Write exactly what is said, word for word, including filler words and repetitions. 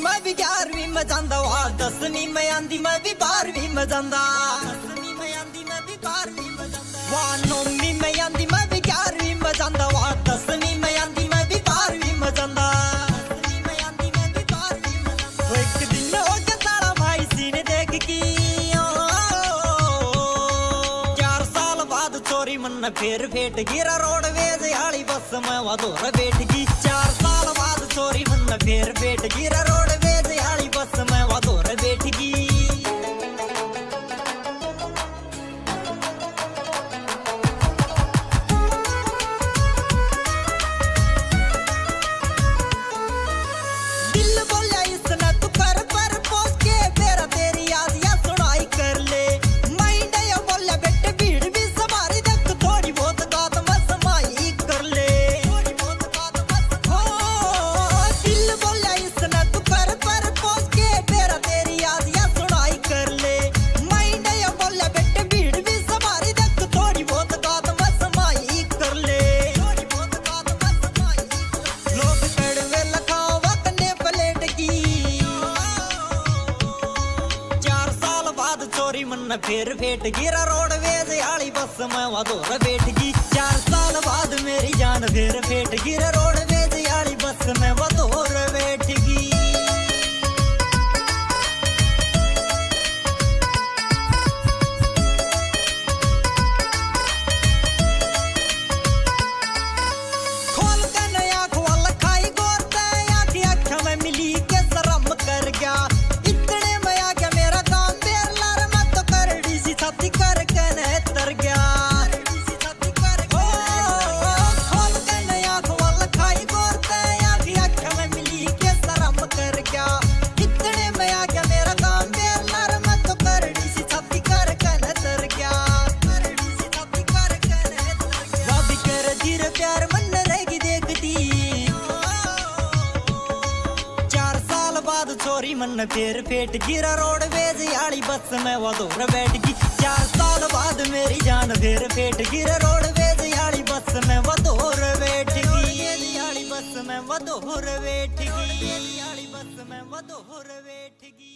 मैं भी ग्यारहवीं में जांदा वाह दसवीं में आंदी मैं भी बारहवीं में जांदा दसवीं में आंदी मैं भी बारहवीं में जांदा वाह नौवीं में आंदी मैं भी ग्यारहवीं में जांदा वाह दसवीं में आंदी मैं भी बारहवीं में जांदा दसवीं में आंदी मैं भी बारहवीं में जांदा एक दिन हो गया तारा भाई सीने देख की चार साल बाद चोरी मन फिर भेट गिरा रोडवेज आली बस में वधोर बैठ गई चार साल बाद चोरी मन फिर बैठ गिरा रोडवेज आली बस में वधोर बैठ गई मन फिर भेट गिरा रोडवेज आली बस में वधोर बैठ गई चार साल बाद मेरी जान फिर भेट गिरा रोडवेज आली बस में वधोर बैठ गई खोल के नया खोल खाई गोरते आंखी आंखों में मिली के शर्म कर गया इतने में आ गया मेरा काम साथी कर कने तर गया खोल के नया खोल खाई गोरते आंखी आंखों में मिली के शर्म कर गया इतने में आ गया मेरा काम बेलर मैं तो करड़ी सी साथी कर कने तर गया करड़ी सी साथी कर कने तर गया वादी कर धीरे प्यार मन रहेगी देखती चार साल बाद चोरी मन फिर फेट गिरा रोडवेज आली बस में वधोर बैठ गई चार साल बाद मेरी जान फिर फेट गिरा रोडवेज आली बस में वधोर बैठ गई आली बस में वधोर बैठ गई आली बस में वधोर बैठ गई।